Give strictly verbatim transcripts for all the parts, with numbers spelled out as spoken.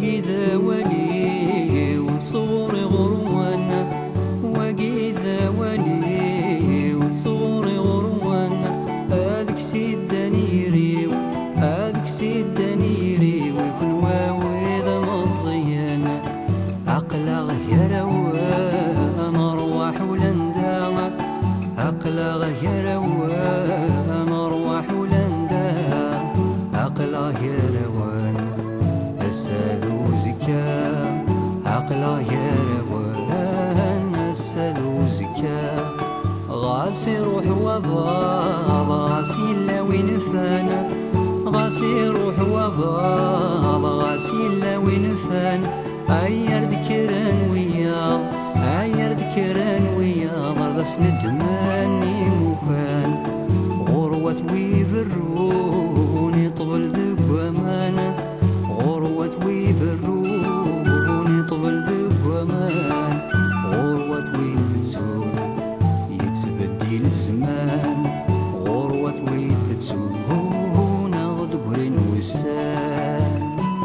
وقيذا ولي وصغري غروانا وقيذا ولي وصغري غروانا هذيك سيداني ريو هذيك سيداني ريو يكون واوي ذا مزيانا عقلا غير روان ارواح ولندا عقلا غير روان ارواح ولندا عقلا غير روان الساد وزكا عقلا يا روان الساد وزكا غاسي روح وباض غاسي لاوين فانا غاسي روح وباض غاسي لاوين فانا عير ذكران وياض عير ذكران وياض رضاس ندماني مكان غروة ويبروني طبل ذب ومانا غروة ويبروني طبل ذب ومان غروة ويفتسون يتبدل الزمان غروة ويفتسون غد قرين وسان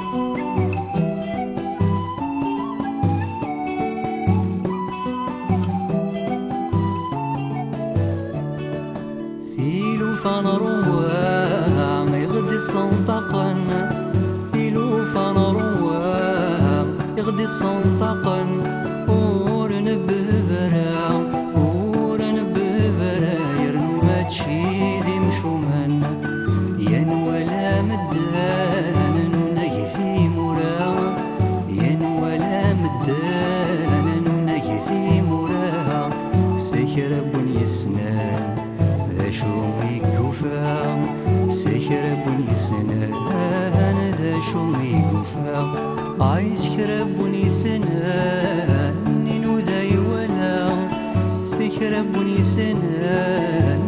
ثيلو فنروام يغدي صنطقنا ثيلو فنروام يغدي صنطقا ورن ببرا ورن ببرا يرنو ماتشي ذي مشومان ين ولا مدان ننيثي مرا ين ولا مدان ننيثي مرا سكر بني سنان ذا شومي قفا سكر بني سنان ذا شومي قفا عايز كربوني سنان نينو ذا يولا سكربوني سنان